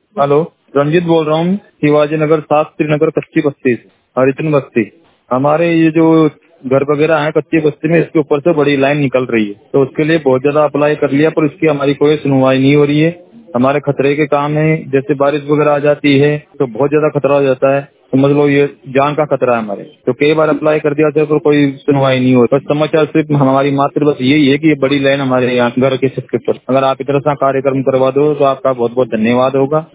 Hello, Ranjit बोल रहा हूँ, शिवाजी नगर 7 श्रीनगर कच्ची बस्ती से, हरिचंद बस्ती। हमारे ये जो घर वगैरह है कच्ची बस्ती में, इसके ऊपर से बड़ी लाइन निकल रही है, तो उसके लिए बहुत ज्यादा अप्लाई कर लिया, पर उसकी हमारी कोई सुनवाई नहीं हो रही है। हमारे खतरे के काम है, जैसे बारिश वगैरह आ जाती है तो बहुत ज्यादा खतरा हो जाता है, समझ लो ये जान का खतरा है हमारे। तो कई बार अप्लाई कर दिया था पर कोई सुनवाई नहीं हो। बस समाचार सिर्फ हमारी मात्र बस यही है कि ये बड़ी लाइन हमारे यहाँ घर के छत के ऊपर, अगर आप इतना सा कार्यक्रम करवा दो तो आपका बहुत बहुत धन्यवाद होगा।